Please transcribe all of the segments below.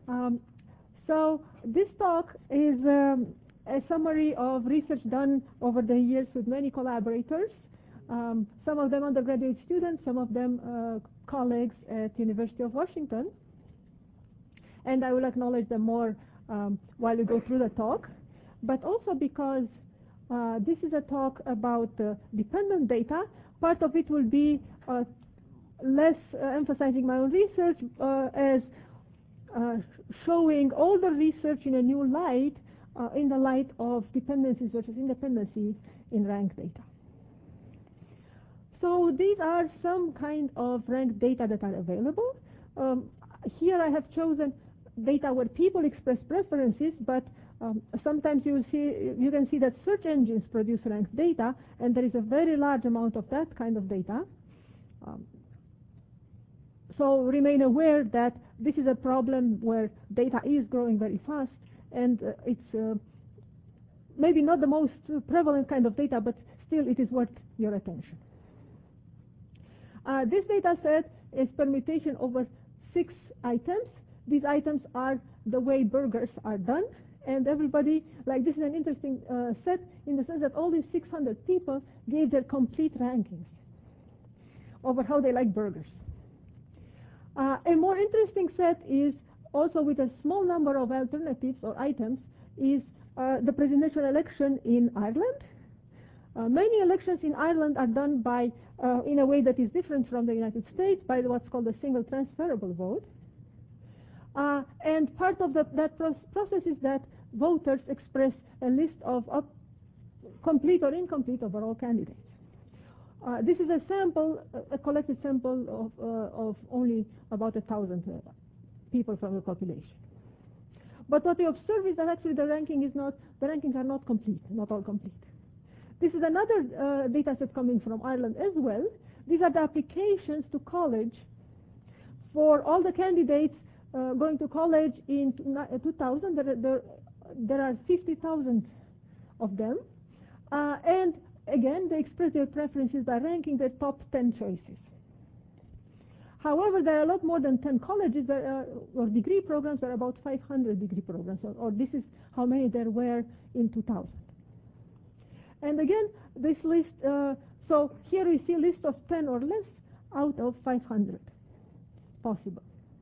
Um, so this talk is a summary of research done over the years with many collaborators, some of them undergraduate students, some of them colleagues at University of Washington. And I will acknowledge them more while we go through the talk, but also because this is a talk about dependent data. Part of it will be less emphasizing my own research as showing all the research in a new light, in the light of dependencies versus independencies in ranked data. So these are some kind of ranked data that are available. Here I have chosen data where people express preferences, but sometimes you can see that search engines produce ranked data, and there is a very large amount of that kind of data. So remain aware that this is a problem where data is growing very fast, and it's maybe not the most prevalent kind of data, but still it is worth your attention. This data set is permutation over 6 items. These items are the way burgers are done, and everybody, like, this is an interesting set in the sense that all these 600 people gave their complete rankings over how they like burgers. A more interesting set is also with a small number of alternatives or items is the presidential election in Ireland. Many elections in Ireland are done by, in a way that is different from the United States, by what's called a single transferable vote. And part of that process is that voters express a list of complete or incomplete overall candidates. This is a sample, a collected sample of only about 1,000 people from the population. But what we observe is that actually the rankings are not complete, not all complete. This is another data set coming from Ireland as well. These are the applications to college for all the candidates going to college in 2000. There are 50,000 of them. And again, they express their preferences by ranking their top 10 choices. However, there are a lot more than 10 colleges or degree programs. There are about 500 degree programs, or this is how many there were in 2000. And again, this list, so here we see a list of 10 or less out of 500 possible.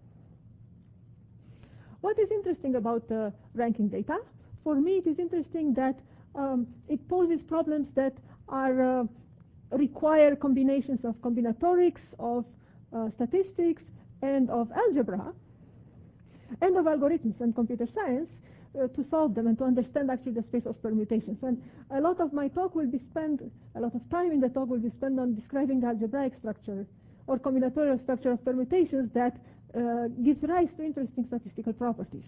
What is interesting about ranking data? For me, it is interesting that it poses problems that are require combinations of combinatorics, of statistics, and of algebra, and of algorithms and computer science to solve them and to understand actually the space of permutations. And a lot of my talk will be spent, a lot of time in the talk will be spent on describing the algebraic structure or combinatorial structure of permutations that gives rise to interesting statistical properties.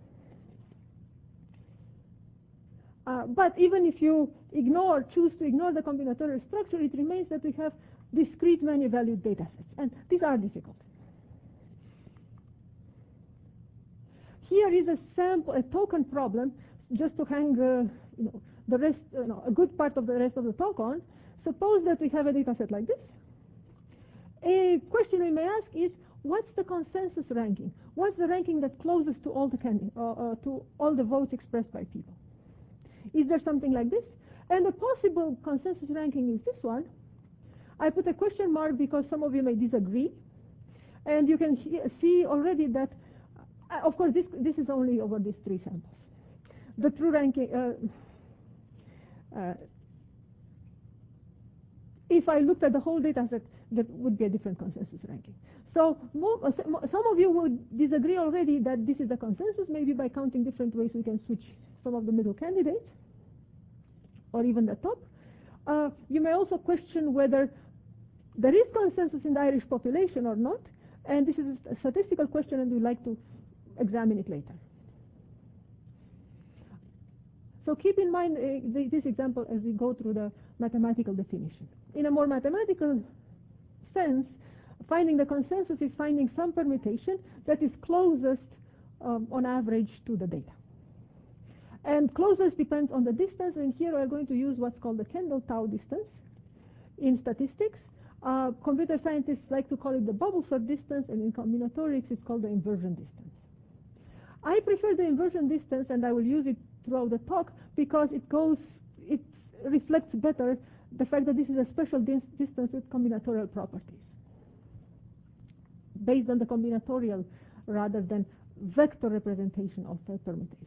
But even if you choose to ignore the combinatorial structure, it remains that we have discrete many-valued data sets, and these are difficult. Here is a sample, a token problem, just to hang the rest, a good part of the rest of the talk on. Suppose that we have a data set like this. A question we may ask is, what's the consensus ranking? What's the ranking that closest to all the votes expressed by people? Is there something like this? And a possible consensus ranking is this one. I put a question mark because some of you may disagree. And you can see already that, of course, this is only over these 3 samples. The true ranking, if I looked at the whole data set, that would be a different consensus ranking. So some of you would disagree already that this is the consensus. Maybe by counting different ways we can switch some of the middle candidates or even the top. You may also question whether there is consensus in the Irish population or not, and this is a statistical question, and we'd like to examine it later. So keep in mind this example as we go through the mathematical definition. In a more mathematical sense, finding the consensus is finding some permutation that is closest on average to the data. And closest depends on the distance, and here we're going to use what's called the Kendall-Tau distance in statistics. Computer scientists like to call it the bubble sort distance, and in combinatorics it's called the inversion distance. I prefer the inversion distance, and I will use it throughout the talk because it reflects better the fact that this is a special distance with combinatorial properties, based on the combinatorial rather than vector representation of the permutation.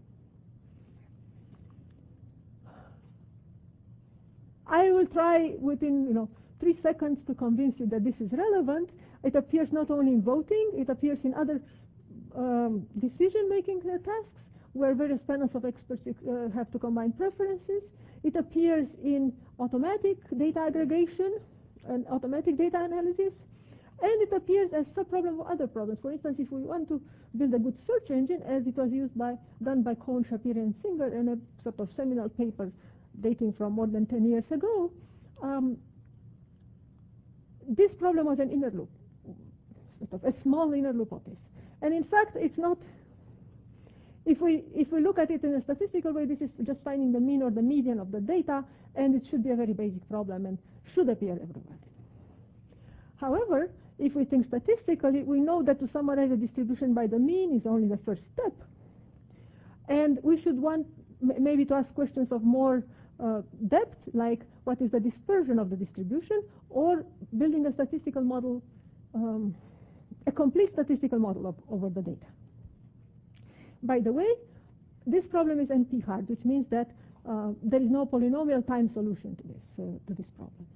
I will try within 3 seconds to convince you that this is relevant. It appears not only in voting, it appears in other decision-making tasks where various panels of experts have to combine preferences. It appears in automatic data aggregation and automatic data analysis. And it appears as a problem of other problems. For instance, if we want to build a good search engine, as it was done by Cohn, Shapiro, and Singer in a sort of seminal paper dating from more than 10 years ago, this problem was an inner loop, sort of a small inner loop of this. And in fact, it's not. If we look at it in a statistical way, this is just finding the mean or the median of the data, and it should be a very basic problem and should appear everywhere. However, if we think statistically, we know that to summarize a distribution by the mean is only the first step. And we should want maybe to ask questions of more depth, like what is the dispersion of the distribution, or building a statistical model, a complete statistical model over the data. By the way, this problem is NP-hard, which means that there is no polynomial time solution to this problem.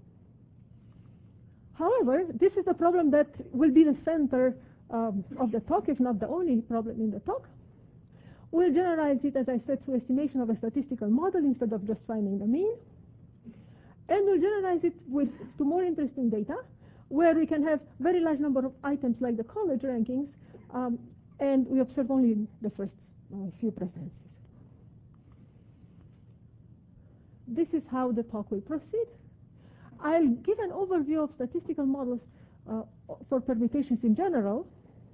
However, this is a problem that will be the center of the talk, if not the only problem in the talk. We'll generalize it, as I said, through estimation of a statistical model instead of just finding the mean. And we'll generalize it to more interesting data, where we can have very large number of items like the college rankings, and we observe only the first few preferences. This is how the talk will proceed. I'll give an overview of statistical models for permutations in general,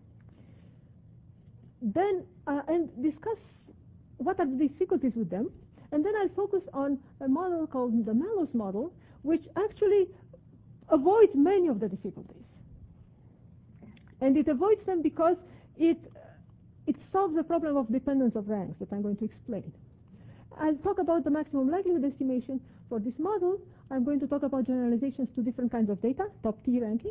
then and discuss what are the difficulties with them, and then I'll focus on a model called the Mallows model, which actually avoids many of the difficulties. And it avoids them because it solves the problem of dependence of ranks that I'm going to explain. I'll talk about the maximum likelihood estimation for this model. I'm going to talk about generalizations to different kinds of data, top T rankings.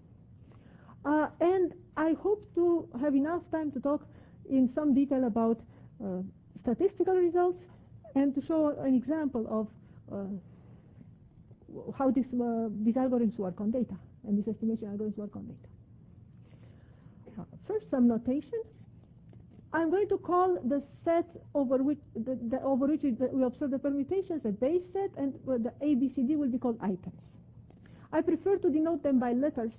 And I hope to have enough time to talk in some detail about statistical results and to show an example of how these algorithms work on data and these estimation algorithms work on data. First, some notation. I'm going to call the set over which we observe the permutations a base set, and the ABCD will be called items. I prefer to denote them by letters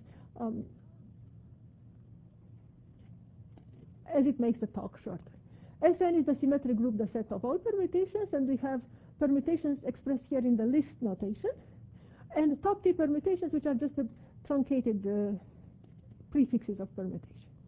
as it makes the talk shorter. Sn is the symmetric group, the set of all permutations, and we have permutations expressed here in the list notation, and top T permutations, which are just the truncated prefixes of permutation.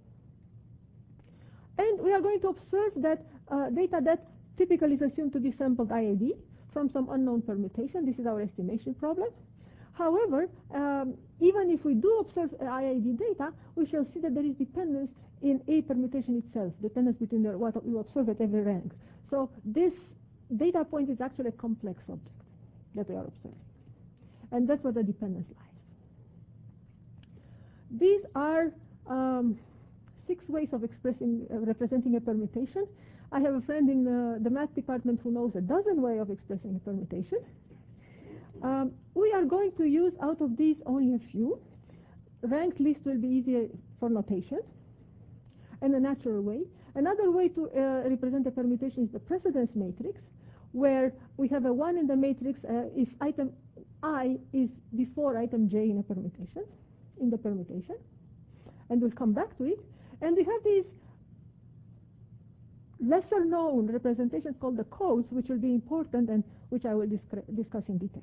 And we are going to observe that data that typically is assumed to be sampled IID from some unknown permutation. This is our estimation problem. However, even if we do observe IID data, we shall see that there is dependence in a permutation itself, dependence between what we observe at every rank. So this data point is actually a complex object that we are observing. And that's where the dependence lies. These are 6 ways of representing a permutation. I have a friend in the math department who knows a dozen ways of expressing a permutation. We are going to use out of these only a few. Ranked list will be easier for notation and a natural way. Another way to represent a permutation is the precedence matrix, where we have a 1 in the matrix if item I is before item j in the permutation, and we'll come back to it. And we have these lesser known representations called the codes, which will be important and which I will discuss in detail.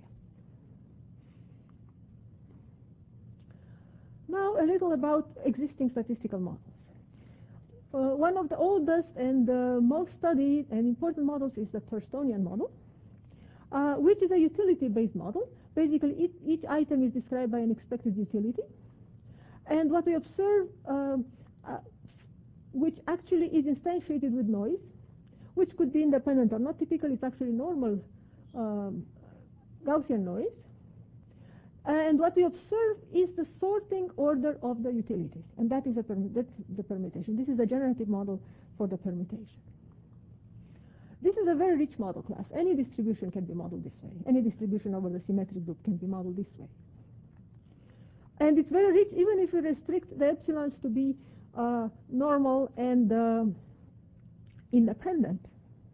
Now a little about existing statistical models. One of the oldest and most studied and important models is the Thurstonian model, which is a utility-based model. Basically, each item is described by an expected utility. And what we observe, which actually is instantiated with noise, which could be independent or not. Typically, it's actually normal Gaussian noise. And what we observe is the sorting order of the utilities, and that's the permutation. This is a generative model for the permutation. This is a very rich model class. Any distribution can be modeled this way. Any distribution over the symmetric group can be modeled this way. And it's very rich even if you restrict the epsilons to be normal and independent.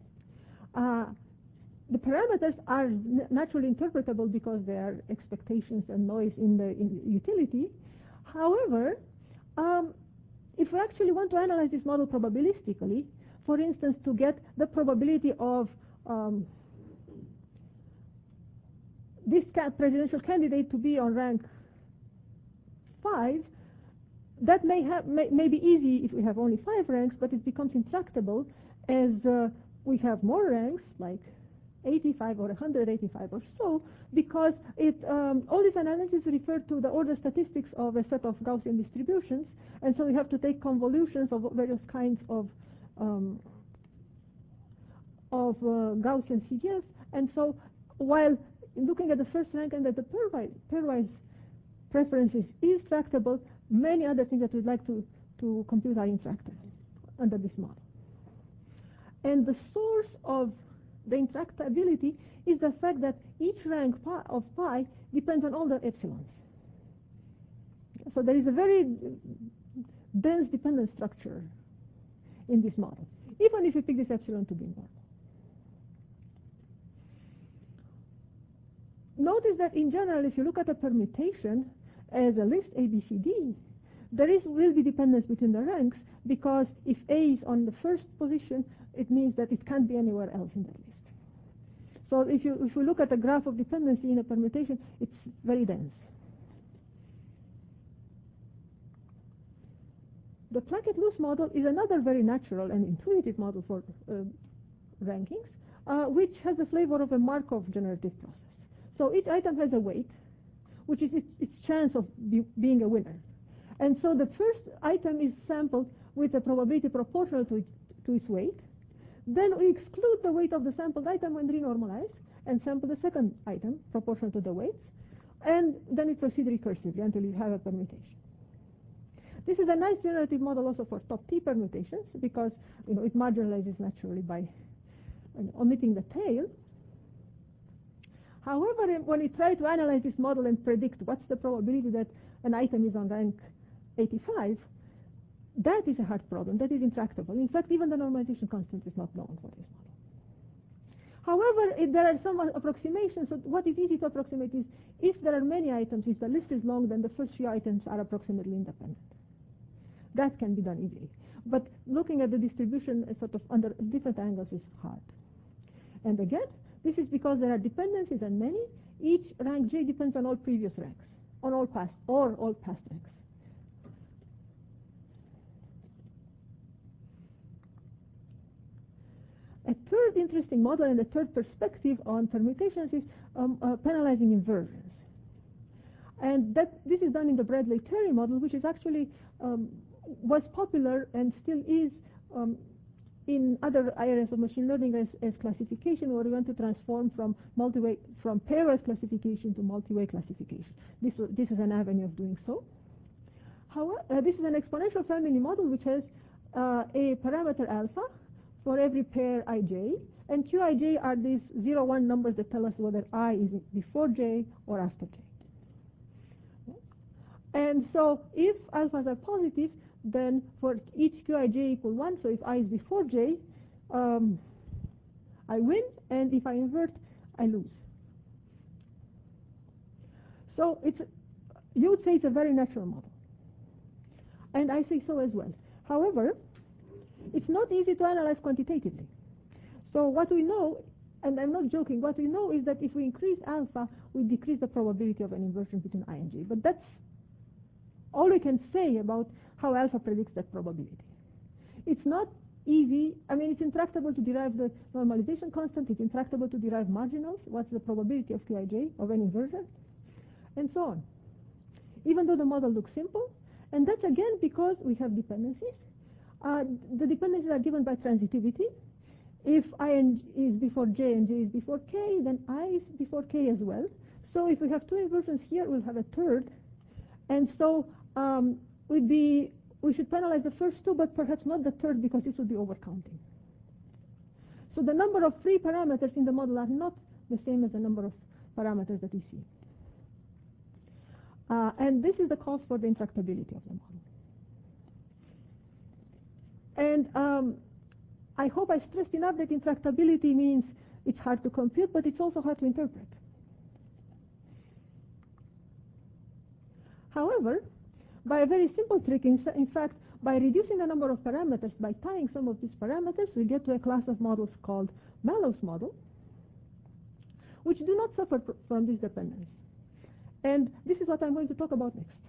The parameters are naturally interpretable because they are expectations and noise in the utility. However, if we actually want to analyze this model probabilistically, for instance, to get the probability of this presidential candidate to be on rank 5, that may be easy if we have only 5 ranks, but it becomes intractable as we have more ranks, like 85 or 185 or so, because all these analyses refer to the order statistics of a set of Gaussian distributions, and so we have to take convolutions of various kinds of Gaussian CGS. And so while looking at the first rank and at the pairwise preferences is tractable, many other things that we'd like to compute are intractable under this model. And the source of the intractability is the fact that each rank of pi depends on all the epsilons. So there is a very dense dependence structure in this model, even if you pick this epsilon to be normal. Notice that in general, if you look at a permutation as a list ABCD, there will be dependence between the ranks, because if A is on the first position, it means that it can't be anywhere else in that list. So if we look at a graph of dependency in a permutation, it's very dense. The Plackett-Luce model is another very natural and intuitive model for rankings, which has the flavor of a Markov generative process. So each item has a weight, which is its chance of being a winner. And so the first item is sampled with a probability proportional to its weight. Then we exclude the weight of the sampled item and renormalize and sample the second item proportional to the weights, and then we proceed recursively until you have a permutation. This is a nice generative model also for top T permutations, because it marginalizes naturally by omitting the tail. However, when we try to analyze this model and predict what's the probability that an item is on rank 85, that is a hard problem. That is intractable. In fact, even the normalization constant is not known for this model. However, there are some approximations. So what is easy to approximate is if there are many items, if the list is long, then the first few items are approximately independent. That can be done easily. But looking at the distribution sort of under different angles is hard. And again, this is because there are dependencies and many. Each rank J depends on all previous ranks, on all past ranks. A third interesting model and a third perspective on permutations is penalizing inversions. And this is done in the Bradley-Terry model, which is actually was popular and still is in other areas of machine learning as classification, where we want to transform from pairwise classification to multi-way classification. This is an avenue of doing so. However, this is an exponential family model which has a parameter alpha for every pair ij, and qij are these 0, 1 numbers that tell us whether I is before j or after j. And so if alphas are positive, then for each qij equal 1, so if I is before j, I win, and if I invert, I lose. So you would say it's a very natural model. And I say so as well. However, it's not easy to analyze quantitatively. So what we know, and I'm not joking, what we know is that if we increase alpha, we decrease the probability of an inversion between I and j. But that's all we can say about how alpha predicts that probability. It's not easy. I mean, it's intractable to derive the normalization constant. It's intractable to derive marginals. What's the probability of qij, of an inversion? And so on. Even though the model looks simple, and that's again because we have dependencies. The dependencies are given by transitivity. If I is before j and j is before k, then I is before k as well. So if we have two inversions here, we'll have a third. And so we should penalize the first two, but perhaps not the third, because this would be overcounting. So the number of free parameters in the model are not the same as the number of parameters that we see. And this is the cause for the intractability of the model. And I hope I stressed enough that intractability means it's hard to compute, but it's also hard to interpret. However, by a very simple trick, in fact, by reducing the number of parameters, by tying some of these parameters, we get to a class of models called Mallows model, which do not suffer from this dependence. And this is what I'm going to talk about next.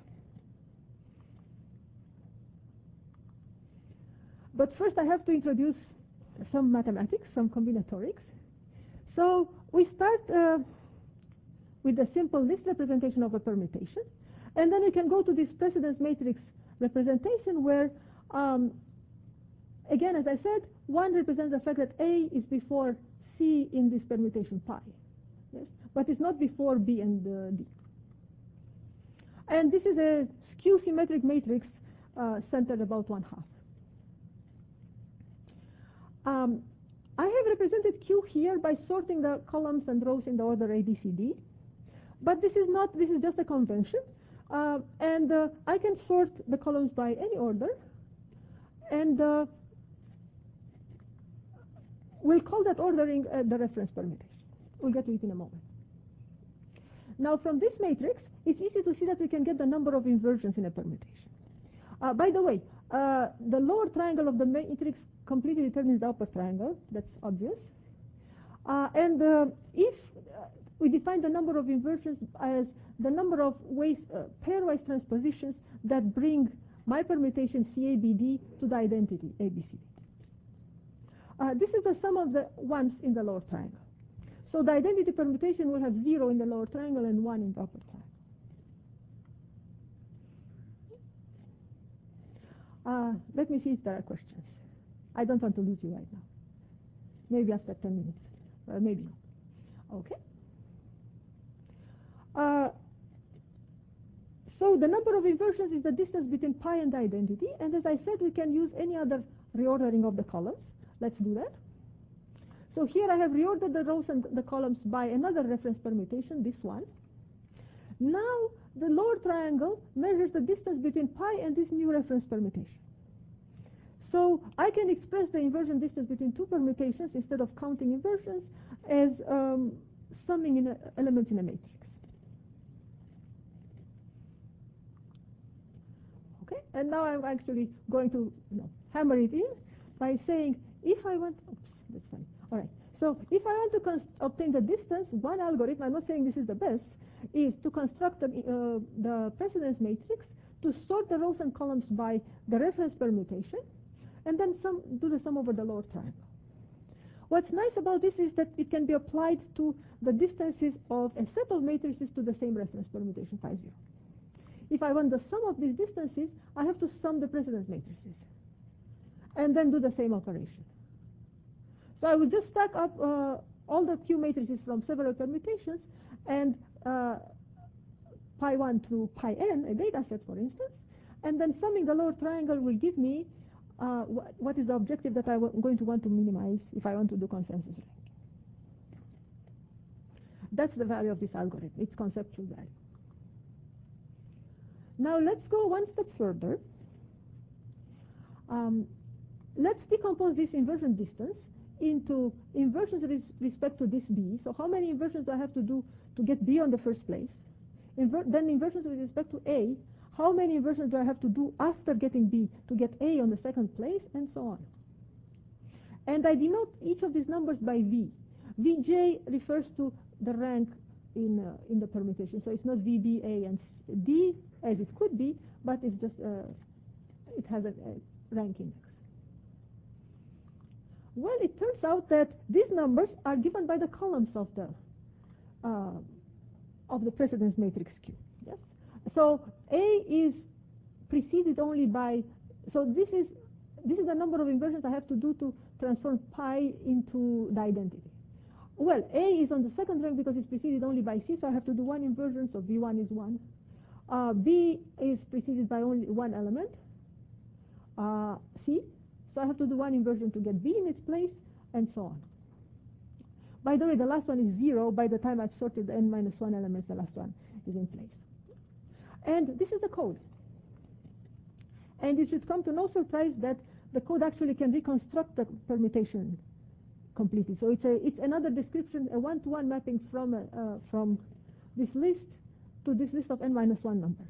But first I have to introduce some mathematics, some combinatorics. So we start with a simple list representation of a permutation. And then we can go to this precedence matrix representation where, again, as I said, 1 represents the fact that A is before C in this permutation pi. Yes? But it's not before B and D. And this is a skew symmetric matrix centered about 1/2. I have represented Q here by sorting the columns and rows in the order A, B, C, D. But this is just a convention. And I can sort the columns by any order. And we'll call that ordering the reference permutation. We'll get to it in a moment. Now, from this matrix, it's easy to see that we can get the number of inversions in a permutation. By the way, the lower triangle of the matrix completely determines the upper triangle. That's obvious. And if we define the number of inversions as the number of ways, pairwise transpositions that bring my permutation CABD to the identity ABCD. This is the sum of the ones in the lower triangle. So the identity permutation will have 0 in the lower triangle and 1 in the upper triangle. Let me see if there are questions. I don't want to lose you right now. Maybe after 10 minutes. Maybe not. Okay. So the number of inversions is the distance between pi and the identity. And as I said, we can use any other reordering of the columns. Let's do that. So here I have reordered the rows and the columns by another reference permutation, this one. Now the lower triangle measures the distance between pi and this new reference permutation. So I can express the inversion distance between two permutations instead of counting inversions as summing in elements in a matrix. Okay, and now I'm actually going to hammer it in by saying if I want, oops, that's funny. All right, so if I want to obtain the distance, one algorithm, I'm not saying this is the best, is to construct the precedence matrix to sort the rows and columns by the reference permutation, and then do the sum over the lower triangle. What's nice about this is that it can be applied to the distances of a set of matrices to the same reference permutation, phi 0. If I want the sum of these distances, I have to sum the precedence matrices and then do the same operation. So I will just stack up all the Q matrices from several permutations and pi 1 through pi n, a data set for instance, and then summing the lower triangle will give me what is the objective that I'm going to want to minimize if I want to do consensus ranking. That's the value of this algorithm, its conceptual value. Now let's go one step further. Let's decompose this inversion distance into inversions with respect to this B. So how many inversions do I have to do to get B on the first place? Then inversions with respect to A. How many inversions do I have to do after getting B to get A on the second place, and so on. And I denote each of these numbers by V. Vj refers to the rank in the permutation. So it's not VB, A, and D as it could be, but it's just it has a rank index. Well, it turns out that these numbers are given by the columns of the precedence matrix Q. Yes. So A is preceded only by. So this is inversions I have to do to transform pi into the identity? Well, A is on the second rank because it's preceded only by C, so I have to do one inversion, so B1 is 1. B is preceded by only one element, C, so I have to do one inversion to get B in its place, and so on. By the way, the last one is 0. By the time I've sorted the n minus 1 elements, the last one is in place. And this is the code. And it should come to no surprise that the code actually can reconstruct the permutation completely. So it's another description, a one-to-one mapping from this list to this list of n minus 1 numbers.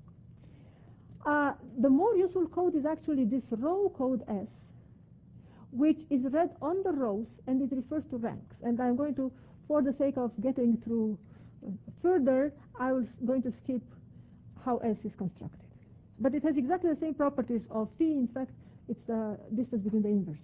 The more useful code is actually this row code S, which is read on the rows, and it refers to ranks. And I'm going to, for the sake of getting through further, I was going to skip how S is constructed. But it has exactly the same properties of P. In fact, it's the distance between the inverses.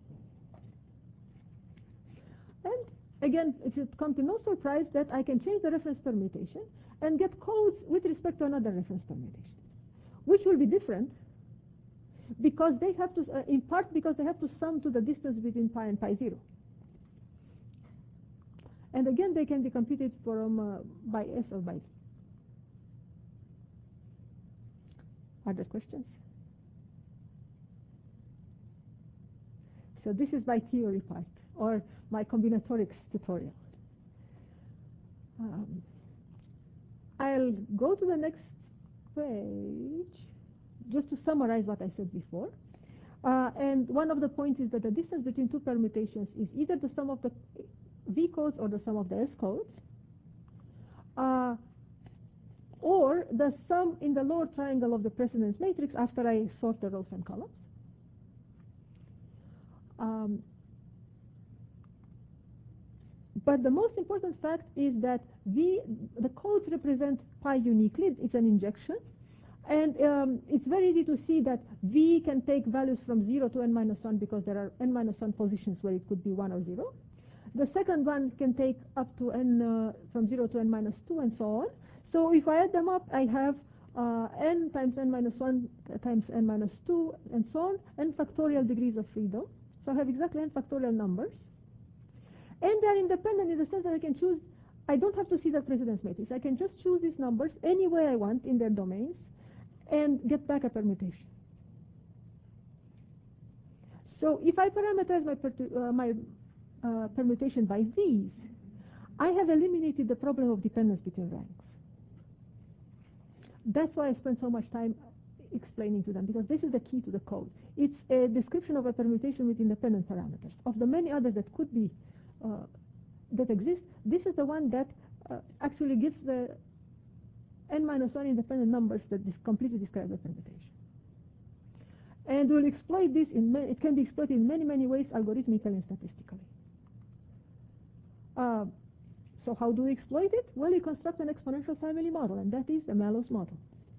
And again, it should come to no surprise that I can change the reference permutation and get codes with respect to another reference permutation, which will be different because they have to, in part because they have to sum to the distance between pi and pi 0. And again, they can be computed from by S or by. Other questions? So this is my theory part, or my combinatorics tutorial. I'll go to the next page just to summarize what I said before. And one of the points is that the distance between two permutations is either the sum of the V codes or the sum of the S codes, or the sum in the lower triangle of the precedence matrix after I sort the rows and columns. But the most important fact is that the codes represent pi uniquely. It's an injection. And it's very easy to see that V can take values from 0 to n minus 1 because there are n minus 1 positions where it could be 1 or 0. The second one can take up to n from 0 to n minus 2 and so on. So if I add them up, I have n times n minus 1 times n minus 2 and so on, n factorial degrees of freedom. So I have exactly n factorial numbers. And they are independent in the sense that I can choose, I don't have to see the precedence matrix. I can just choose these numbers any way I want in their domains and get back a permutation. So if I parameterize my permutation by these, I have eliminated the problem of dependence between ranks. That's why I spent so much time explaining to them, because this is the key to the code. It's a description of a permutation with independent parameters. Of the many others that could be, that exist, this is the one that actually gives the n minus 1 independent numbers that completely describe the permutation. And we'll exploit this it can be exploited in many, many ways, algorithmically and statistically. So how do we exploit it? Well, you construct an exponential family model, and that is the Mallows model.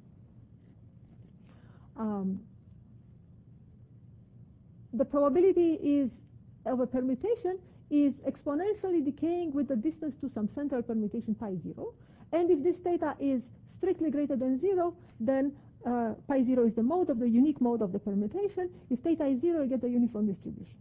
The probability of a permutation is exponentially decaying with the distance to some central permutation pi 0. And if this theta is strictly greater than 0, then pi 0 is the mode of the unique mode of the permutation. If theta is 0, you get the uniform distribution.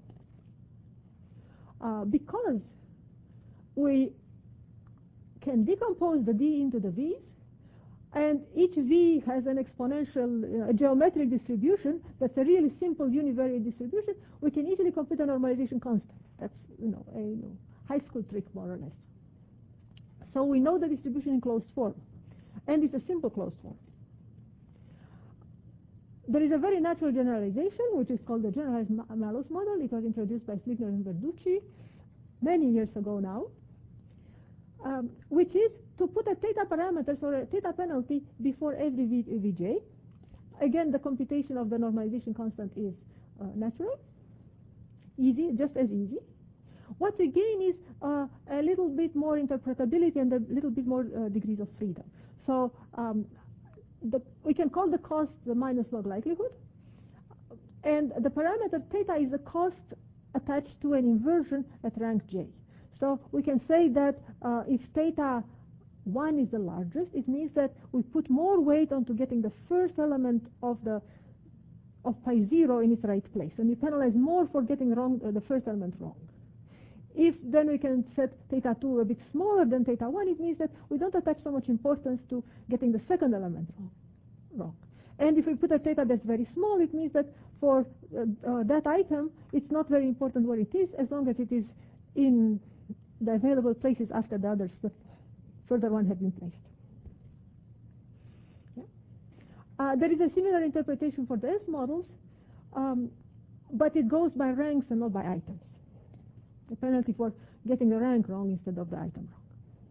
Because we can decompose the D into the V's, and each V has an exponential geometric distribution that's a really simple univariate distribution, we can easily compute a normalization constant. That's a high school trick, more or less. So we know the distribution in closed form, and it's a simple closed form. There is a very natural generalization, which is called the generalized Mallows model. It was introduced by Sligner and Verducci many years ago now, which is to put a theta parameters or a theta penalty before every Vj. Again, the computation of the normalization constant is natural, easy, just as easy. What we gain is a little bit more interpretability and a little bit more degrees of freedom. So we can call the cost the minus log likelihood, and the parameter theta is the cost attached to an inversion at rank j. So we can say that if theta 1 is the largest, it means that we put more weight onto getting the first element of the of pi 0 in its right place, and you penalize more for getting wrong the first element wrong. If then we can set theta 2 a bit smaller than theta 1, it means that we don't attach so much importance to getting the second element wrong. And if we put a theta that's very small, it means that for that item, it's not very important where it is, as long as it is in the available places after the others, the further one have been placed. Yeah. There is a similar interpretation for the S models, but it goes by ranks and not by items. The penalty for getting the rank wrong instead of the item wrong.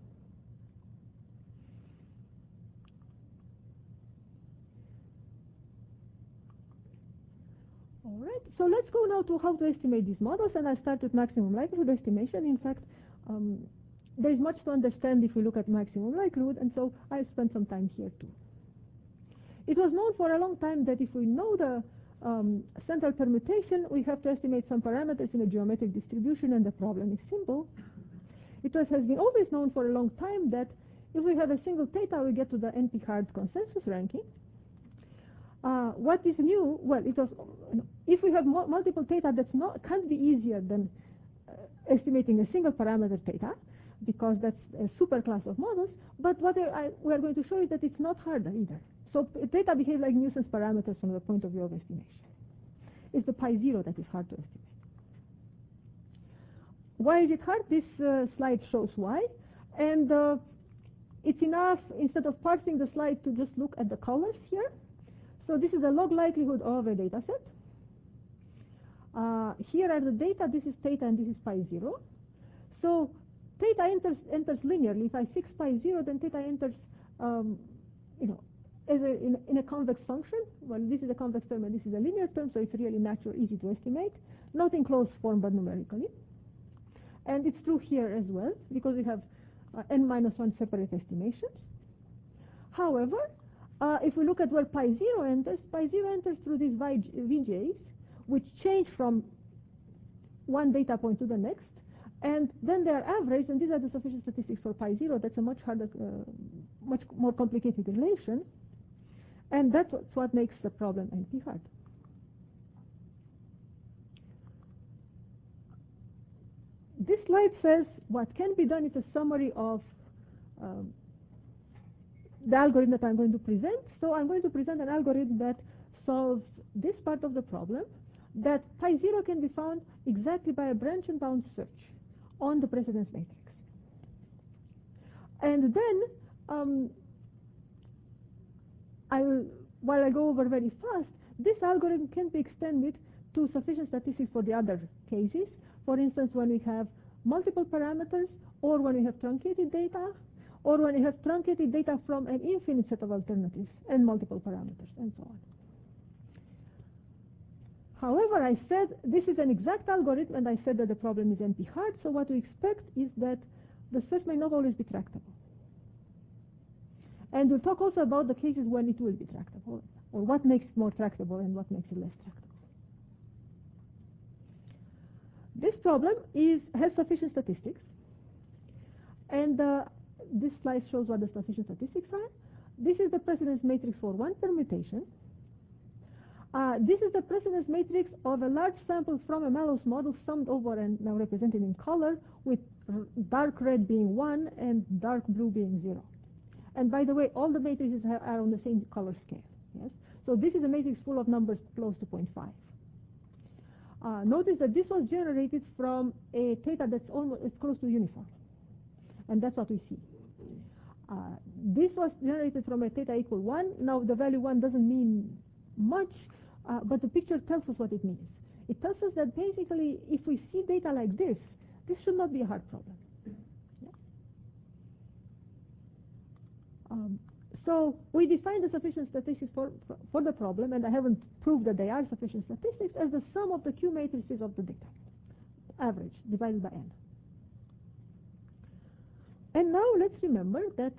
All right, so let's go now to how to estimate these models, and I'll start with maximum likelihood estimation. In fact, there is much to understand if we look at maximum likelihood, and so I'll spend some time here too. It was known for a long time that if we know the central permutation, we have to estimate some parameters in a geometric distribution, and the problem is simple. It has been always known for a long time that if we have a single theta, we get to the NP-hard consensus ranking. What is new? Well, it was if we have multiple theta, can't be easier than estimating a single parameter theta, because that's a superclass of models. But what we are going to show is that it's not harder either. So theta behave like nuisance parameters from the point of view of estimation. It's the pi 0 that is hard to estimate. Why is it hard? This slide shows why. And it's enough, instead of parsing the slide, to just look at the colors here. So this is the log likelihood of a data set. Here are the data. This is theta and this is pi 0. So theta enters linearly. If I fix pi 0, then theta enters, in a convex function. Well, this is a convex term and this is a linear term, so it's really natural, easy to estimate. Not in closed form, but numerically. And it's true here as well, because we have n-1 separate estimations. However, if we look at where pi 0 enters through these VJs, which change from one data point to the next, and then they are averaged, and these are the sufficient statistics for pi 0. That's a much harder, much more complicated relation, and that's what makes the problem NP hard. This slide says what can be done is a summary of the algorithm that I'm going to present. So I'm going to present an algorithm that solves this part of the problem, that pi 0 can be found exactly by a branch and bound search on the precedence matrix. And then, while I go over very fast, this algorithm can be extended to sufficient statistics for the other cases. For instance, when we have multiple parameters, or when we have truncated data, or when we have truncated data from an infinite set of alternatives and multiple parameters, and so on. However, I said this is an exact algorithm, and I said that the problem is NP-hard, so what we expect is that the search may not always be tractable. And we'll talk also about the cases when it will be tractable, or what makes it more tractable and what makes it less tractable. This problem has sufficient statistics, and this slide shows what the sufficient statistics are. This is the precedence matrix for one permutation. This is the precedence matrix of a large sample from a Mallows model summed over and now represented in color, with dark red being 1 and dark blue being 0. And by the way, all the matrices are on the same color scale. Yes? So this is a matrix full of numbers close to 0.5. Notice that this was generated from a theta that's close to uniform. And that's what we see. This was generated from a theta equal 1. Now the value 1 doesn't mean much, but the picture tells us what it means. It tells us that basically if we see data like this should not be a hard problem. Yeah. So we define the sufficient statistics for the problem, and I haven't proved that they are sufficient statistics, as the sum of the Q matrices of the data, average, divided by n. And now let's remember that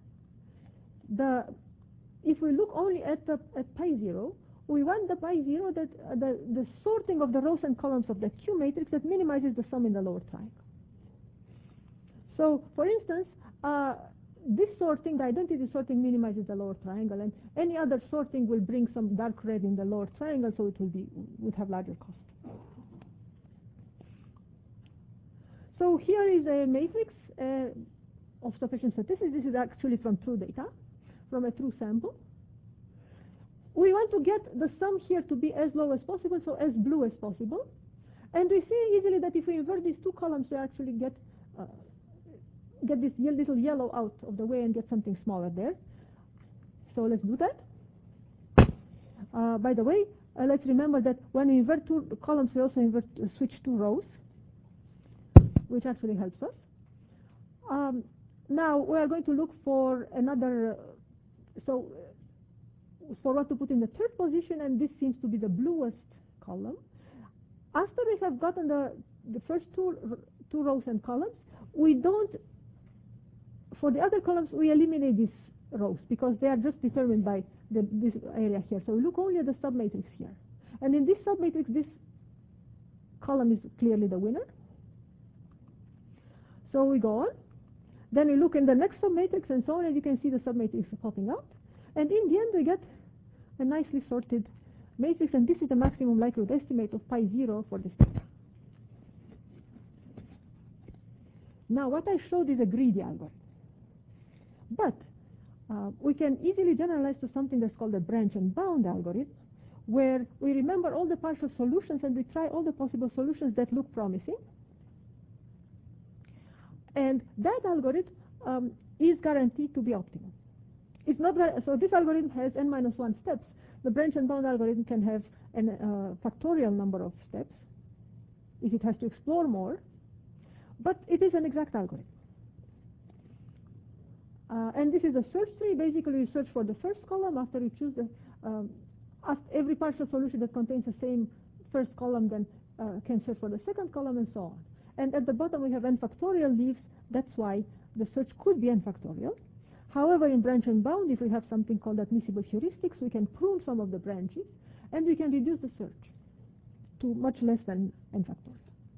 if we look only at pi 0, we want the pi 0 that the sorting of the rows and columns of the Q matrix that minimizes the sum in the lower triangle. So, for instance, this sorting, the identity sorting, minimizes the lower triangle, and any other sorting will bring some dark red in the lower triangle, so it would have larger cost. So here is a matrix of sufficient statistics. This is actually from true data, from a true sample. We want to get the sum here to be as low as possible, so as blue as possible. And we see easily that if we invert these two columns, we actually get this little yellow out of the way and get something smaller there. So let's do that. By the way, let's remember that when we invert two columns, we also switch two rows, which actually helps us. Now we are going to look for another, for what to put in the third position, and this seems to be the bluest column. After we have gotten the first two rows and columns, we don't, for the other columns, we eliminate these rows because they are just determined by this area here. So we look only at the submatrix here. And in this submatrix, this column is clearly the winner. So we go on. Then we look in the next submatrix and so on, and you can see the submatrix popping out. And in the end, we get a nicely sorted matrix, and this is the maximum likelihood estimate of pi0 for this data. Now, what I showed is a greedy algorithm. But we can easily generalize to something that's called a branch and bound algorithm, where we remember all the partial solutions and we try all the possible solutions that look promising. And that algorithm is guaranteed to be optimal. It's not so this algorithm has n-1 steps. The branch and bound algorithm can have a factorial number of steps if it has to explore more, but it is an exact algorithm. And this is a search tree. Basically, you search for the first column. After you choose every partial solution that contains the same first column, then can search for the second column, and so on. And at the bottom, we have n factorial leaves. That's why the search could be n factorial. However, in branch and bound, if we have something called admissible heuristics, we can prune some of the branches, and we can reduce the search to much less than n factorial.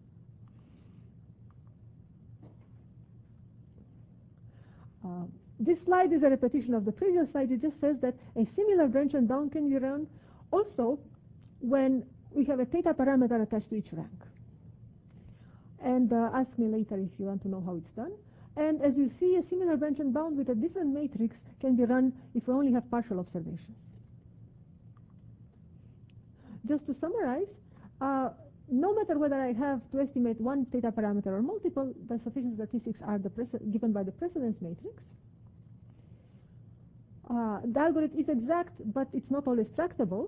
This slide is a repetition of the previous slide. It just says that a similar branch and bound can be run also when we have a theta parameter attached to each rank. And ask me later if you want to know how it's done. And as you see, a similar branch and bound with a different matrix can be run if we only have partial observations. Just to summarize, no matter whether I have to estimate one theta parameter or multiple, the sufficient statistics are given by the precedence matrix. The algorithm is exact, but it's not always tractable.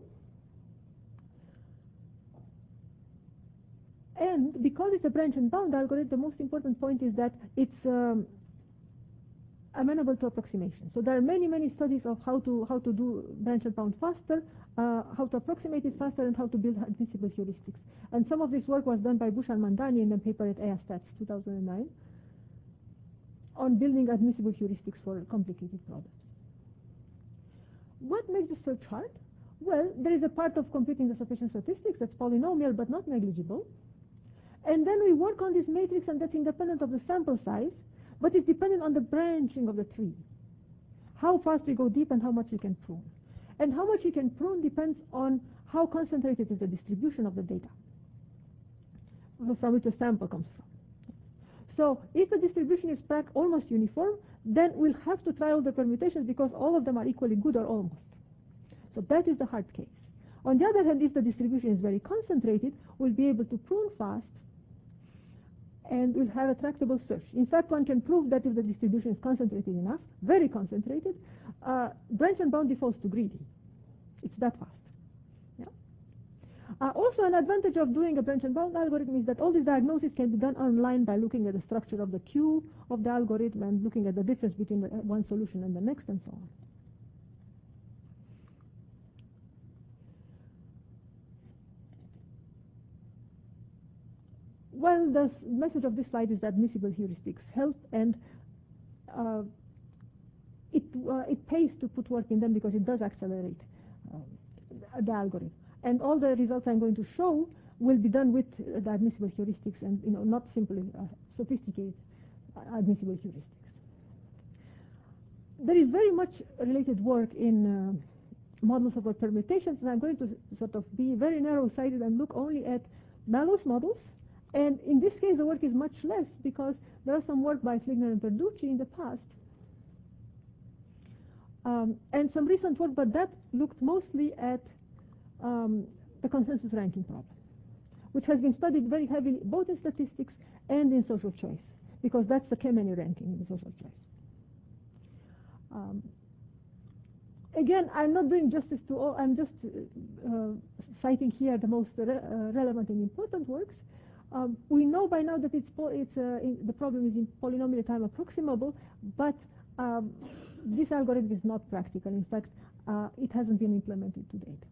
And because it's a branch and bound algorithm, the most important point is that it's amenable to approximation. So there are many, many studies of how to do branch and bound faster, how to approximate it faster, and how to build admissible heuristics. And some of this work was done by Bush and Mandani in a paper at EASTATS 2009 on building admissible heuristics for complicated problems. What makes the search hard? Well, there is a part of computing the sufficient statistics that's polynomial but not negligible. And then we work on this matrix, and that's independent of the sample size, but it's dependent on the branching of the tree. How fast we go deep and how much we can prune. And how much we can prune depends on how concentrated is the distribution of the data from which the sample comes from. So if the distribution is almost uniform, then we'll have to try all the permutations because all of them are equally good or almost. So that is the hard case. On the other hand, if the distribution is very concentrated, we'll be able to prune fast and we'll have a tractable search. In fact, one can prove that if the distribution is concentrated enough, very concentrated, branch and bound defaults to greedy. It's that fast. Yeah? Also, an advantage of doing a branch and bound algorithm is that all this diagnosis can be done online by looking at the structure of the queue of the algorithm and looking at the difference between one solution and the next and so on. Well, the message of this slide is that admissible heuristics help, and it pays to put work in them because it does accelerate the algorithm. And all the results I'm going to show will be done with the admissible heuristics and not simply sophisticated admissible heuristics. There is very much related work in models about permutations, and I'm going to sort of be very narrow-sighted and look only at Mallows models. And in this case, the work is much less because there are some work by Fligner and Verducci in the past. And some recent work, but that looked mostly at the consensus ranking problem, which has been studied very heavily both in statistics and in social choice, because that's the K-many ranking in social choice. Again, I'm not doing justice to all. I'm just citing here the most relevant and important works. We know by now that the problem is in polynomial time approximable, but this algorithm is not practical. In fact, it hasn't been implemented to date.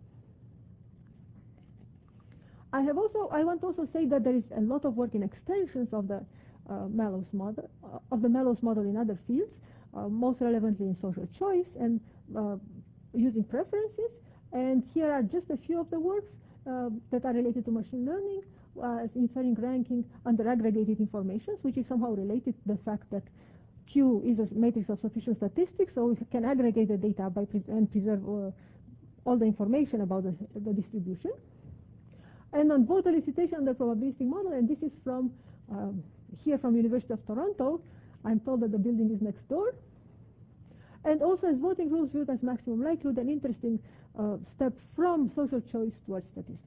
I want to also say that there is a lot of work in extensions of the Mallows model in other fields, most relevantly in social choice and using preferences. And here are just a few of the works that are related to machine learning, inferring ranking under aggregated informations, which is somehow related to the fact that Q is a matrix of sufficient statistics, so we can aggregate the data and preserve all the information about the distribution. And on vote elicitation under probabilistic model, and this is from here from University of Toronto. I'm told that the building is next door. And also as voting rules viewed as maximum likelihood, an interesting step from social choice towards statistics.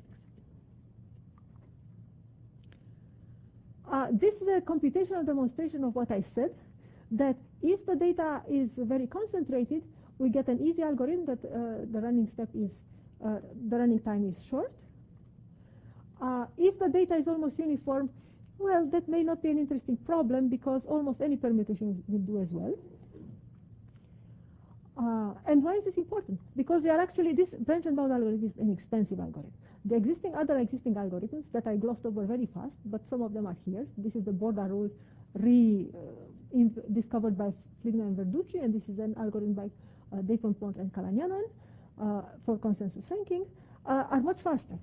This is a computational demonstration of what I said, that if the data is very concentrated, we get an easy algorithm that the running time is short. If the data is almost uniform, well, that may not be an interesting problem because almost any permutation will do as well. And why is this important? Because they are actually, this branch and bound algorithm is an expensive algorithm. The other existing algorithms that I glossed over very fast, but some of them are here. This is the Borda rule discovered by Fligner and Verducci, and this is an algorithm by Dayton-Pont and Kalanyanan for consensus ranking, are much faster.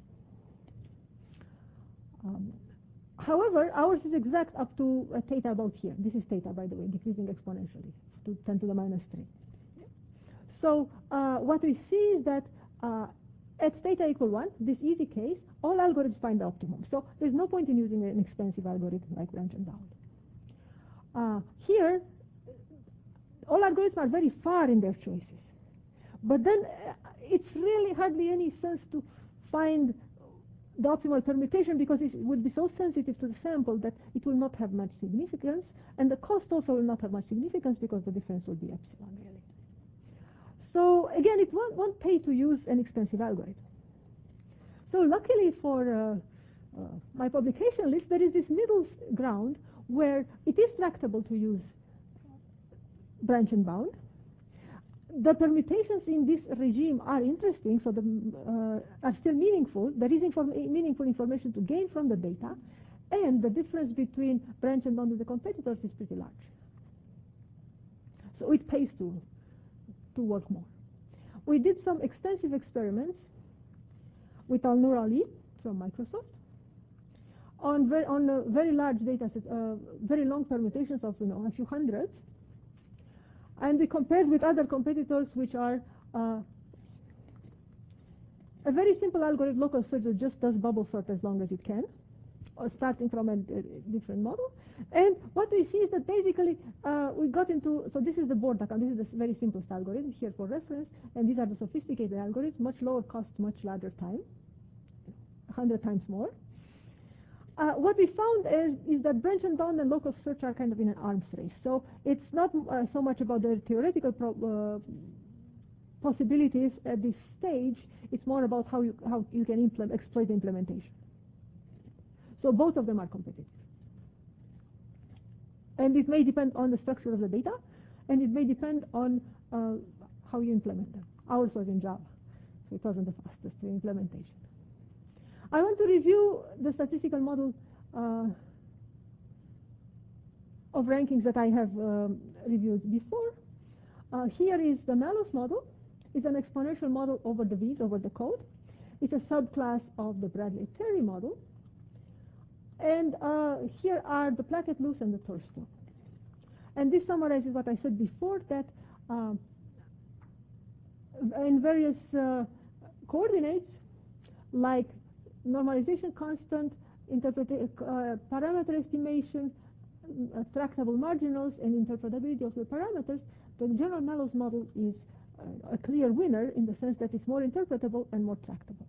However, ours is exact up to theta about here. This is theta, by the way, decreasing exponentially to 10 to the minus 3. So what we see is that at theta equal 1, this easy case, all algorithms find the optimum. So there's no point in using an expensive algorithm like branch and bound. Here, all algorithms are very far in their choices. But then it's really hardly any sense to find the optimal permutation because it would be so sensitive to the sample that it will not have much significance, and the cost also will not have much significance because the difference will be epsilon really. So again, it won't pay to use an expensive algorithm. So luckily for my publication list, there is this middle ground where it is tractable to use branch and bound. The permutations in this regime are interesting, so are still meaningful. There is meaningful information to gain from the data, and the difference between branch and bound and the competitors is pretty large. So it pays to work more. We did some extensive experiments with Al-Nur Ali from Microsoft on a very large data set, very long permutations of a few hundreds. And we compared with other competitors, which are a very simple algorithm, local search, that just does bubble sort as long as it can, or starting from a different model. And what we see is that basically we got into, so this is the Borda, this is the very simplest algorithm here for reference, and these are the sophisticated algorithms, much lower cost, much larger time, 100 times more. What we found is that branch and bound and local search are kind of in an arms race. So it's not so much about the theoretical possibilities at this stage. It's more about how you can exploit the implementation. So both of them are competitive. And it may depend on the structure of the data, and it may depend on how you implement them. Ours was in Java, so it wasn't the fastest implementation. I want to review the statistical model of rankings that I have reviewed before. Here is the Mallows model. It's an exponential model over the V's, over the code. It's a subclass of the Bradley-Terry model. And here are the Plackett-Luce and the Thurstone. And this summarizes what I said before, that uh, in various coordinates, like normalization constant, parameter estimation, tractable marginals, and interpretability of the parameters. The general Mallows model is a clear winner in the sense that it's more interpretable and more tractable.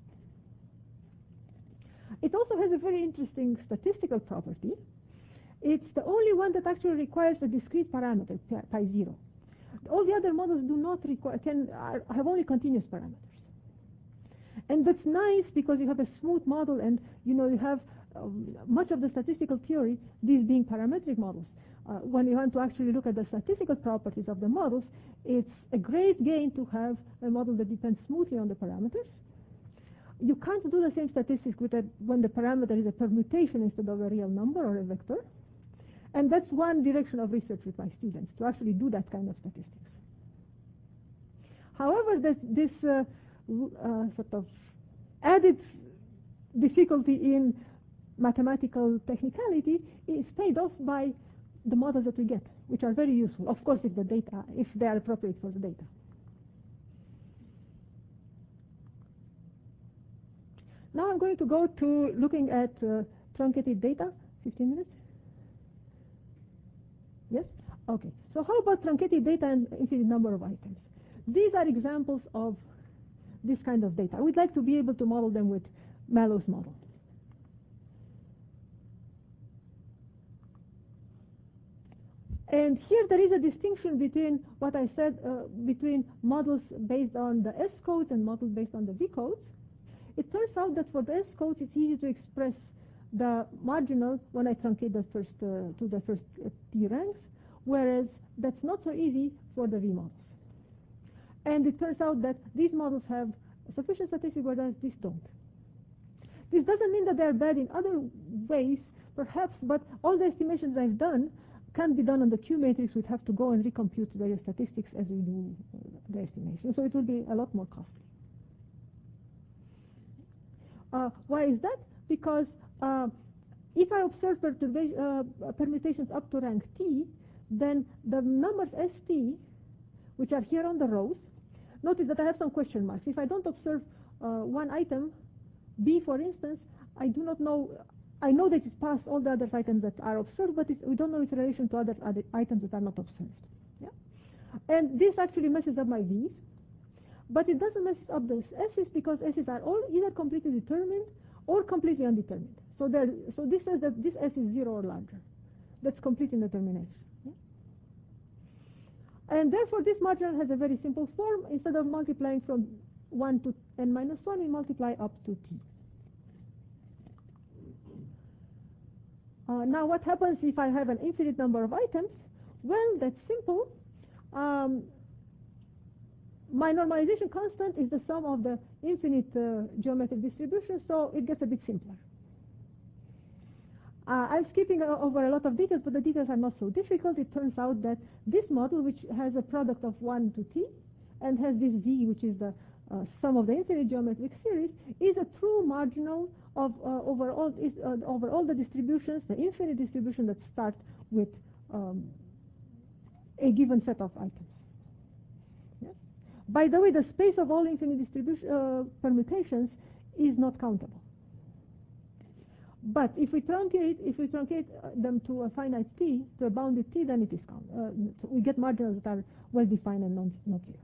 It also has a very interesting statistical property. It's the only one that actually requires a discrete parameter, pi 0. All the other models do not require, have only continuous parameters. And that's nice because you have a smooth model, and you have much of the statistical theory, these being parametric models. When you want to actually look at the statistical properties of the models, it's a great gain to have a model that depends smoothly on the parameters. You can't do the same statistics with when the parameter is a permutation instead of a real number or a vector. And that's one direction of research with my students, to actually do that kind of statistics. However, this sort of added difficulty in mathematical technicality is paid off by the models that we get, which are very useful, of course, if they are appropriate for the data. Now I'm going to go to looking at truncated data. 15 minutes? Yes? Okay. So how about truncated data and infinite number of items? These are examples of this kind of data. We'd like to be able to model them with Mallows model. And here there is a distinction between what I said, between models based on the S codes and models based on the V codes. It turns out that for the S codes, it's easy to express the marginal when I truncate the first to the first T ranks, whereas that's not so easy for the V models. And it turns out that these models have sufficient statistics, whereas these don't. This doesn't mean that they're bad in other ways, perhaps, but all the estimations I've done can't be done on the Q matrix. We'd have to go and recompute various statistics as we do the estimation, so it will be a lot more costly. Why is that? Because if I observe permutations up to rank T, then the numbers ST, which are here on the rows, notice that I have some question marks. If I don't observe one item, B for instance, I do not know, I know that it's past all the other items that are observed, but we don't know its relation to other items that are not observed. Yeah? And this actually messes up my V's. But it doesn't mess up the S's, because S's are all either completely determined or completely undetermined. So this says that this S is 0 or larger. That's complete indetermination. Yeah? And therefore this marginal has a very simple form. Instead of multiplying from 1 to n minus 1, we multiply up to T. Now what happens if I have an infinite number of items? Well, that's simple. My normalization constant is the sum of the infinite geometric distribution, so it gets a bit simpler. I'm skipping over a lot of details, but the details are not so difficult. It turns out that this model, which has a product of 1 to T, and has this V, which is the sum of the infinite geometric series, is a true marginal of over all the distributions, the infinite distribution that starts with a given set of items. By the way, the space of all infinite distribution permutations is not countable. But if we truncate them to a finite T, to a bounded T, then it is countable. So we get marginals that are well defined and not zero.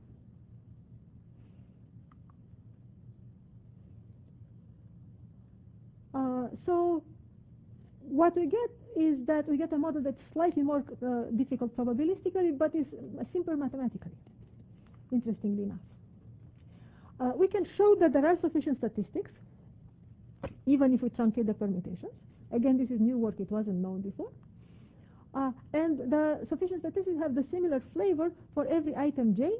So what we get is that we get a model that's slightly more difficult probabilistically, but is simpler mathematically, interestingly enough. We can show that there are sufficient statistics, even if we truncate the permutations. Again, this is new work, it wasn't known before. And the sufficient statistics have the similar flavor for every item J.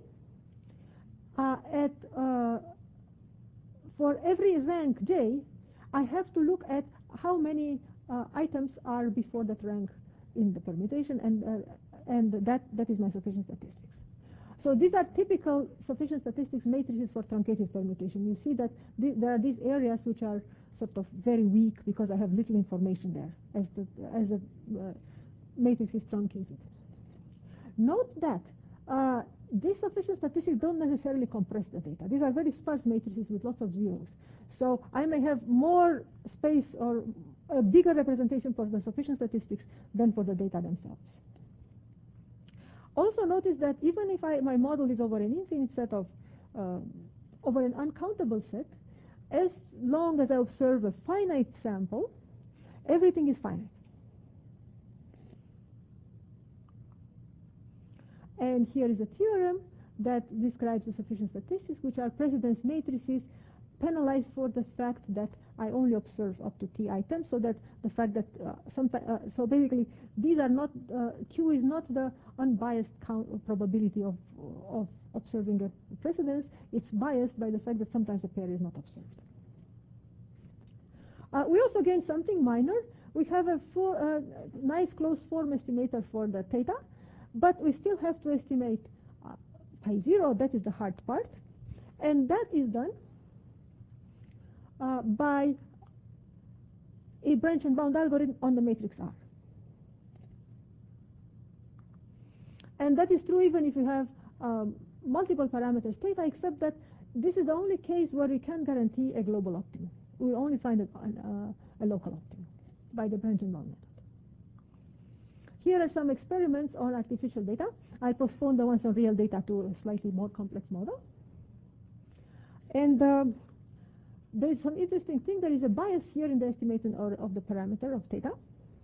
For every rank J, I have to look at how many items are before that rank in the permutation, and that is my sufficient statistics. So these are typical sufficient statistics matrices for truncated permutation. You see that there are these areas which are sort of very weak because I have little information there as the matrix is truncated. Note that These sufficient statistics don't necessarily compress the data. These are very sparse matrices with lots of zeros. So I may have more space or a bigger representation for the sufficient statistics than for the data themselves. Also notice that even if my model is over an infinite set of, over an uncountable set, as long as I observe a finite sample, everything is finite. And here is a theorem that describes the sufficient statistics, which are precedence matrices penalized for the fact that I only observe up to t items, so that the fact that so basically these are not Q is not the unbiased probability of observing a precedence. It's biased by the fact that sometimes a pair is not observed. We also gain something minor. We have a nice closed form estimator for the theta, but we still have to estimate pi 0. That is the hard part, and that is done by a branch and bound algorithm on the matrix R. And that is true even if you have multiple parameters theta, except that this is the only case where we can guarantee a global optimum. We only find a local optimum by the branch and bound method. Here are some experiments on artificial data. I postponed the ones on real data to a slightly more complex model. And there is some interesting thing. There is a bias here in the estimation of the parameter of theta.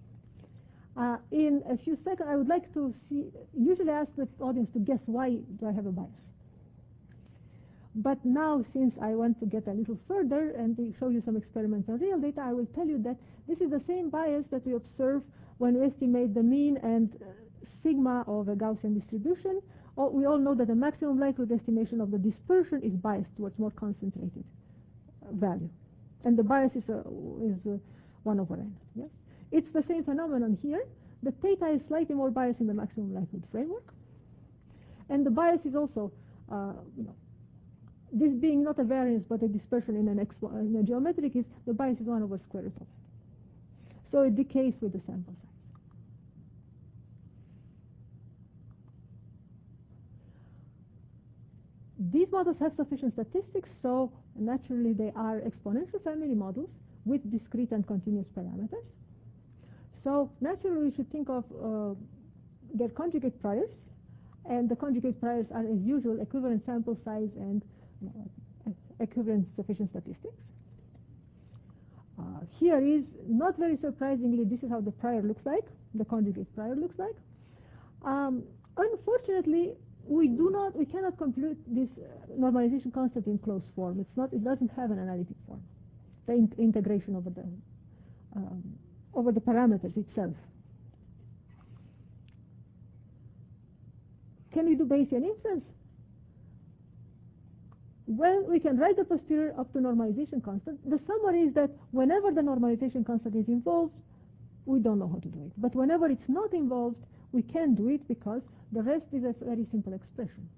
In a few seconds, I would like to usually ask the audience to guess why do I have a bias. But now, since I want to get a little further and to show you some experiments on real data, I will tell you that this is the same bias that we observe when we estimate the mean and sigma of a Gaussian distribution. We all know that the maximum likelihood estimation of the dispersion is biased towards more concentrated value, and the bias is 1 over n. Yes? It's the same phenomenon here. The theta is slightly more biased in the maximum likelihood framework, and the bias is also, this being not a variance but a dispersion in a geometric, the bias is 1 over square root of it. So it decays with the sample size. These models have sufficient statistics, so naturally they are exponential family models with discrete and continuous parameters. So naturally we should think of their conjugate priors, and the conjugate priors are as usual equivalent sample size and equivalent sufficient statistics. Here is, not very surprisingly, this is how the prior looks like, the conjugate prior looks like. Unfortunately, we cannot compute this normalization constant in closed form. It doesn't have an analytic form, the integration over the parameters itself. Can we do Bayesian inference? Well, we can write the posterior up to normalization constant. The summary is that whenever the normalization constant is involved, we don't know how to do it. But whenever it's not involved, we can do it because the rest is a very simple expression.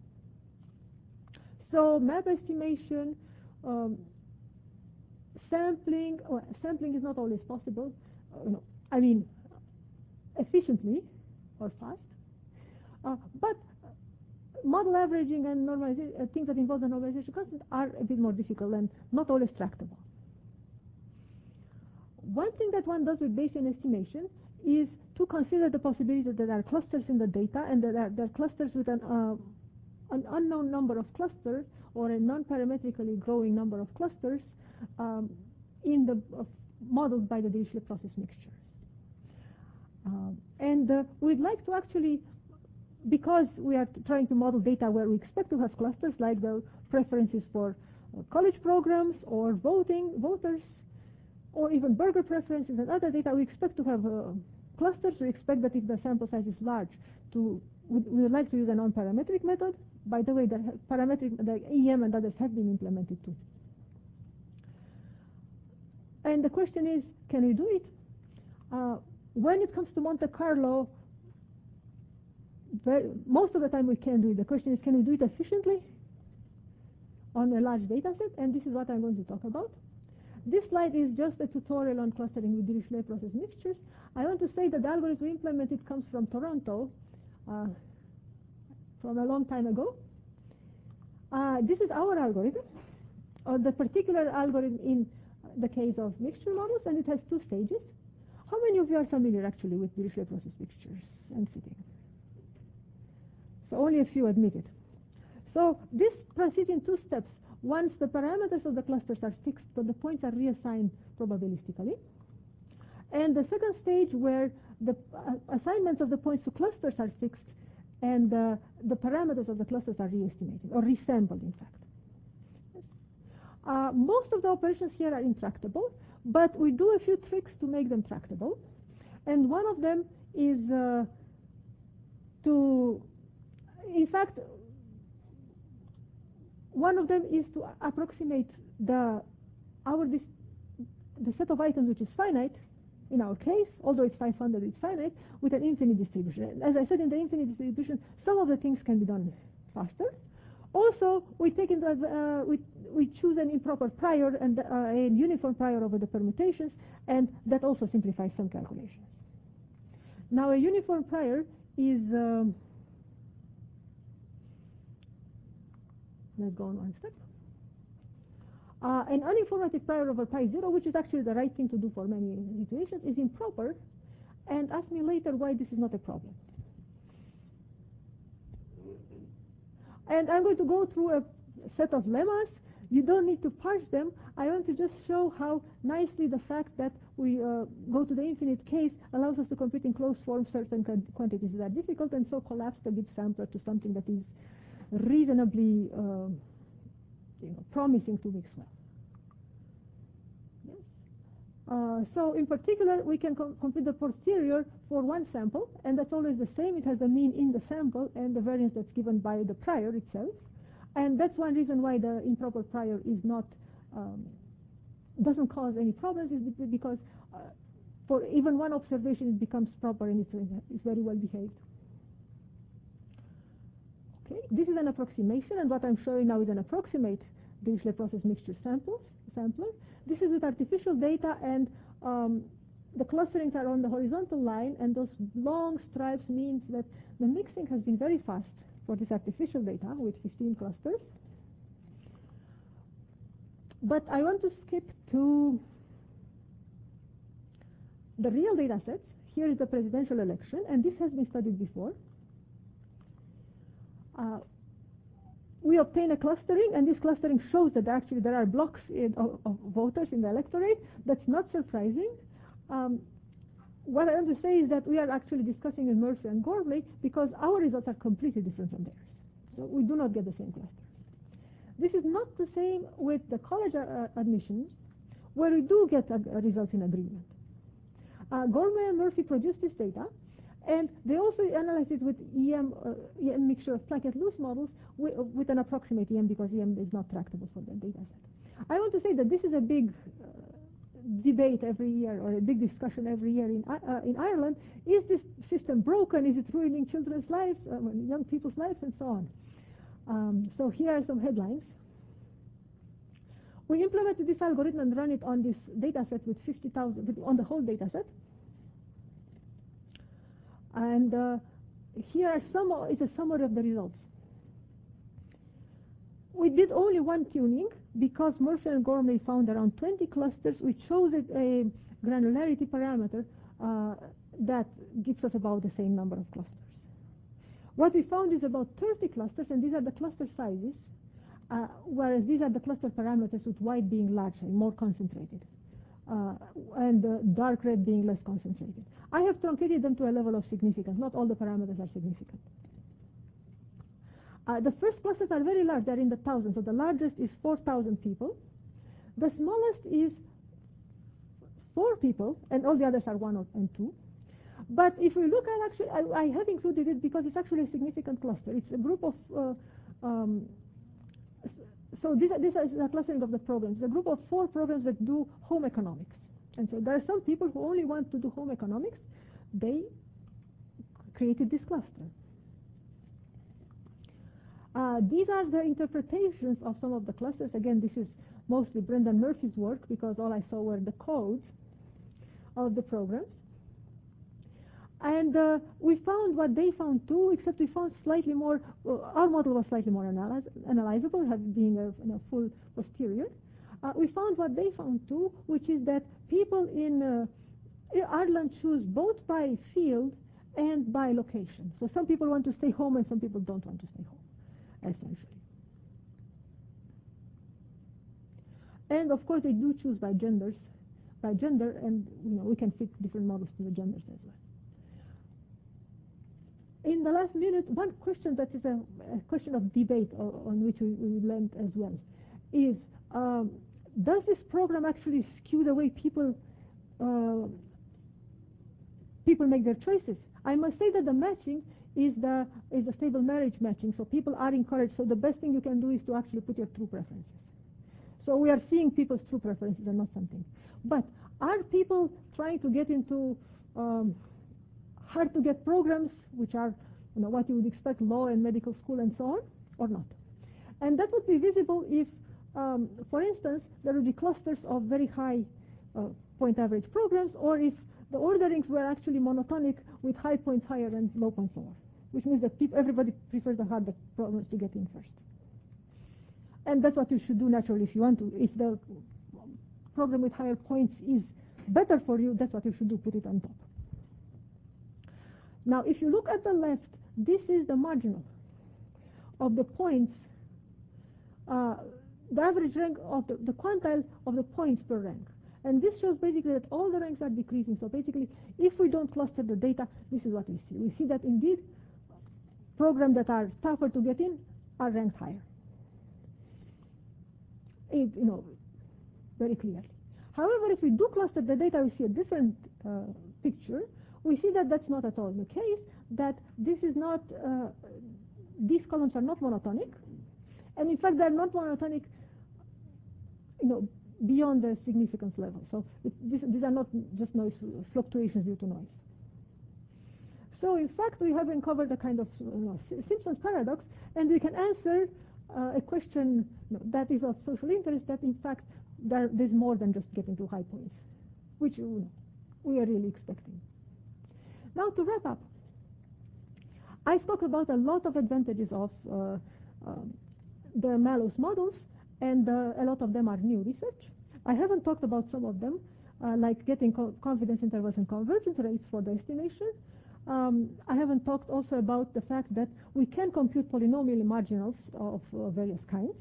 So map estimation, sampling is not always possible, efficiently or fast. But model averaging and normalization, things that involve the normalization constant are a bit more difficult and not always tractable. One thing that one does with Bayesian estimation is to consider the possibility that there are clusters in the data, and that there are clusters with an unknown number of clusters or a non-parametrically growing number of clusters in the modeled by the Dirichlet process mixture. And we'd like to actually, because we are trying to model data where we expect to have clusters, like the preferences for college programs or voters, or even burger preferences and other data, we expect to have clusters. We expect that if the sample size is large, we would like to use a non-parametric method. By the way, the EM and others have been implemented too. And the question is, can we do it? When it comes to Monte Carlo, most of the time we can do it. The question is, can we do it efficiently on a large data set? And this is what I'm going to talk about. This slide is just a tutorial on clustering with Dirichlet process mixtures. I want to say that the algorithm we implemented comes from Toronto. from a long time ago. This is our algorithm, or the particular algorithm in the case of mixture models, and it has two stages. How many of you are familiar actually with Dirichlet process mixtures and fitting? So only a few admit it. So this proceeds in two steps. Once the parameters of the clusters are fixed, so the points are reassigned probabilistically. And the second stage where the assignments of the points to clusters are fixed and the parameters of the clusters are re-estimated or resampled, in fact. Most of the operations here are intractable, but we do a few tricks to make them tractable. And one of them is to approximate the set of items which is finite, in our case, although it's 500, it's finite, with an infinite distribution. As I said, in the infinite distribution, some of the things can be done faster. Also, we choose an improper prior and a uniform prior over the permutations, and that also simplifies some calculations. Now, a uniform prior is let's go on one step. An uninformative prior over pi 0, which is actually the right thing to do for many situations, is improper, and ask me later why this is not a problem. And I'm going to go through a set of lemmas. You don't need to parse them. I want to just show how nicely the fact that we go to the infinite case allows us to compute in closed form certain quantities that are difficult, and so collapse the bit sampler to something that is reasonably promising to mix well. Yes. So in particular, we can compute the posterior for one sample, and that's always the same. It has the mean in the sample and the variance that's given by the prior itself. And that's one reason why the improper prior is not doesn't cause any problems, is because for even one observation it becomes proper and it's very well behaved. Okay, this is an approximation, and what I'm showing now is an approximate Dirichlet process mixture sampler. This is with artificial data, and the clusterings are on the horizontal line, and those long stripes means that the mixing has been very fast for this artificial data with 15 clusters. But I want to skip to the real data sets. Here is the presidential election, and this has been studied before. We obtain a clustering, and this clustering shows that actually there are blocks of voters in the electorate. That's not surprising. What I want to say is that we are actually discussing with Murphy and Gormley because our results are completely different from theirs. So we do not get the same clusters. This is not the same with the college admissions, where we do get results in agreement. Gormley and Murphy produced this data, and they also analyzed it with EM mixture of Plackett-Luce models with an approximate EM, because EM is not tractable for the data set. I want to say that this is a big debate every year, or a big discussion every year in Ireland. Is this system broken? Is it ruining children's lives, young people's lives, and so on? So here are some headlines. We implemented this algorithm and run it on this data set with 50,000, on the whole data set. And here is a summary of the results. We did only one tuning because Murphy and Gormley found around 20 clusters, which shows a granularity parameter that gives us about the same number of clusters. What we found is about 30 clusters, and these are the cluster sizes, whereas these are the cluster parameters, with white being larger, more concentrated, and dark red being less concentrated. I have truncated them to a level of significance. Not all the parameters are significant. The first clusters are very large. They're in the thousands. So the largest is 4,000 people. The smallest is 4 people, and all the others are 1 and 2. But if we look at, actually, I have included it because it's actually a significant cluster. It's a group of, so this is a clustering of the programs. It's a group of 4 programs that do home economics. And so there are some people who only want to do home economics. They created this cluster. These are the interpretations of some of the clusters. Again, this is mostly Brendan Murphy's work, because all I saw were the codes of the programs. And we found what they found too, except we found slightly more, our model was slightly more analyzable, being a full posterior. We found what they found too, which is that people in Ireland choose both by field and by location. So some people want to stay home and some people don't want to stay home, essentially. And of course they do choose by gender, and we can fit different models to the genders as well. In the last minute, one question that is a question of debate on which we learned as well is, does this program actually skew the way people make their choices? I must say that the matching is a stable marriage matching, so people are encouraged. So the best thing you can do is to actually put your true preferences. So we are seeing people's true preferences and not something. But are people trying to get into hard to get programs, which are what you would expect, law and medical school and so on, or not? And that would be visible if, for instance, there would be clusters of very high point average programs, or if the orderings were actually monotonic with high points higher and low points lower, which means that everybody prefers the harder programs to get in first. And that's what you should do naturally if you want to. If the program with higher points is better for you, that's what you should do, put it on top. Now, if you look at the left, this is the marginal of the points, the average rank of the quantile of the points per rank. And this shows basically that all the ranks are decreasing. So basically, if we don't cluster the data, this is what we see. We see that indeed programs that are tougher to get in are ranked higher. Very clearly. However, if we do cluster the data, we see a different picture. We see that that's not at all the case, that this is not, these columns are not monotonic, and in fact they're not monotonic beyond the significance level. So these are not just noise fluctuations due to noise. So in fact we have uncovered a kind of Simpson's paradox, and we can answer a question that is of social interest, that in fact there's more than just getting to high points, which we are really expecting. Now to wrap up, I spoke about a lot of advantages of the Mallows models, and a lot of them are new research. I haven't talked about some of them, like getting confidence intervals and convergence rates for the estimation. I haven't talked also about the fact that we can compute polynomial marginals of various kinds,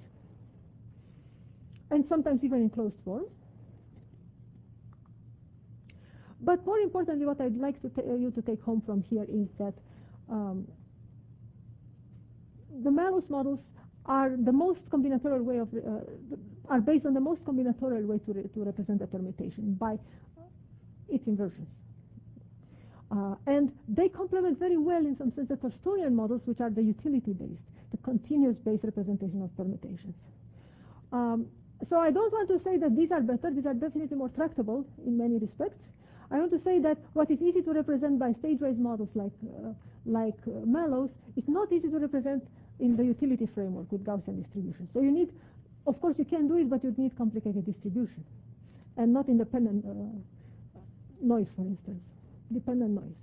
and sometimes even in closed form. But more importantly, what I'd like you to take home from here is that the Mallows models are the most combinatorial way of are based on the most combinatorial way to represent a permutation by its inversions. And they complement very well, in some sense, the Tolstoyan models, which are the utility-based, the continuous-based representation of permutations. So I don't want to say that these are better. These are definitely more tractable in many respects. I want to say that what is easy to represent by stage-wise models like Mallows is not easy to represent in the utility framework with Gaussian distribution. So you need, of course you can do it, but you need complicated distribution and not independent noise, for instance, dependent noise.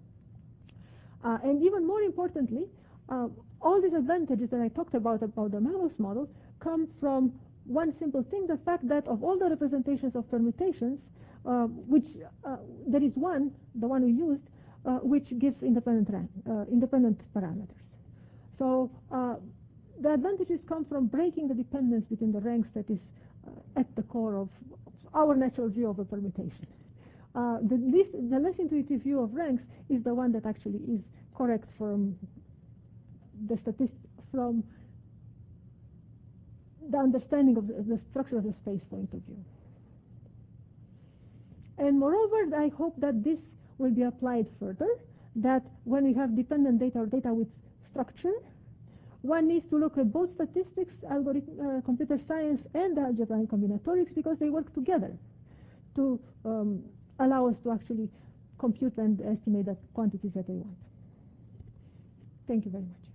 And even more importantly, all these advantages that I talked about the Mallows model come from one simple thing, the fact that of all the representations of permutations, which there is one, the one we used, which gives independent parameters. So the advantages come from breaking the dependence between the ranks that is at the core of our natural view of a permutation. The less intuitive view of ranks is the one that actually is correct from the from the understanding of the structure of the space point of view. And moreover, I hope that this will be applied further, that when we have dependent data or data with structure, one needs to look at both statistics, computer science, and algebra and combinatorics, because they work together to allow us to actually compute and estimate the quantities that we want. Thank you very much.